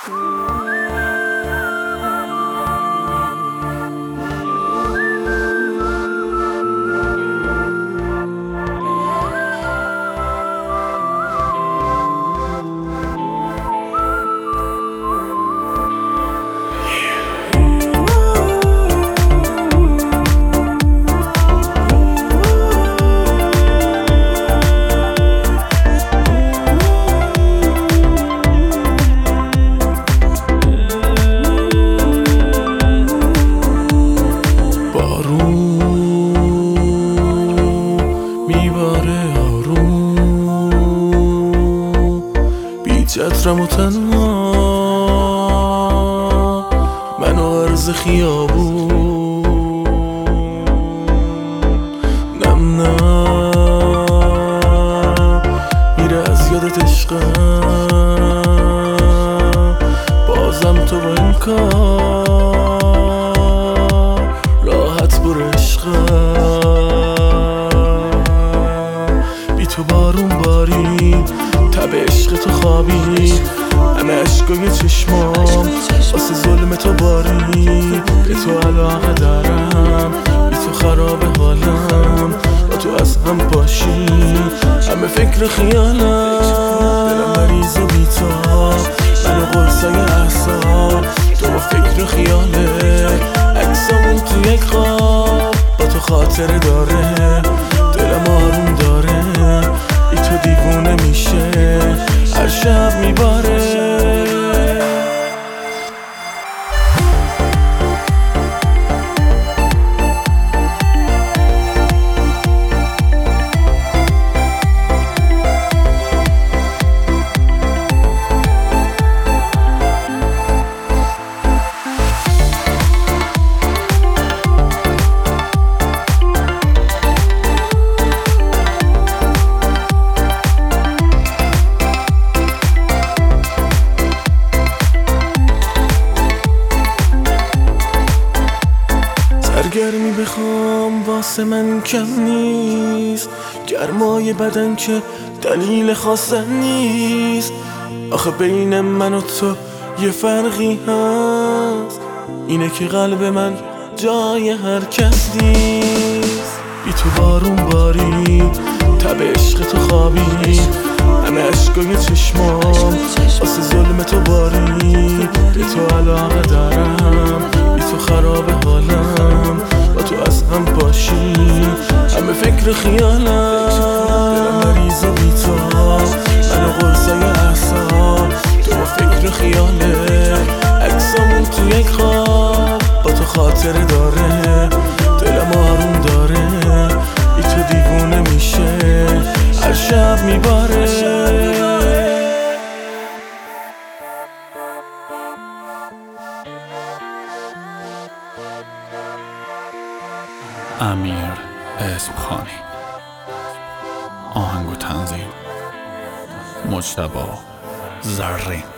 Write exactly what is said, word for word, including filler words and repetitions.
چترم و تنها منو عرض خیابون نم نم میره از یادت عشقم بازم تو با این کار راحت برو عشقم بی تو بارون باری تب عشق تو خوابی همه عشقای چشمام واسه ظلم تو باری به تو علاقه دارم بی تو خراب حالم با تو از هم پاشی همه فکر خیالم دلم مریض و بیتاب منو قرصای احساب تو با فکر خیاله عکسامون تو یک خواب با تو خاطره داره دلم آروم داره بی تو دیوونه میشه هر شب میباره گرمی بخوام واسه من کم نیست گرمای بدن که دلیل خواستن نیست آخه بین من و تو یه فرقی هست اینه که قلب من جای هر کس نیست بی تو بارون باری تب عشق تو خوابی همه عشقای چشمام واسه ظلم تو باری به تو علاقه دارم بی تو خراب حالم با تو از هم پاشی همه فکر خیالم دلم مریض و بیتاب منو قرصای احساب تو با فکر خیاله عکسامون تو یک خواب با تو خاطره داره دلم آروم داره بی تو دیوونه میشه هر شب میباره امیر اسمخانی. آهنگ و تنظیم مجتبی زرین.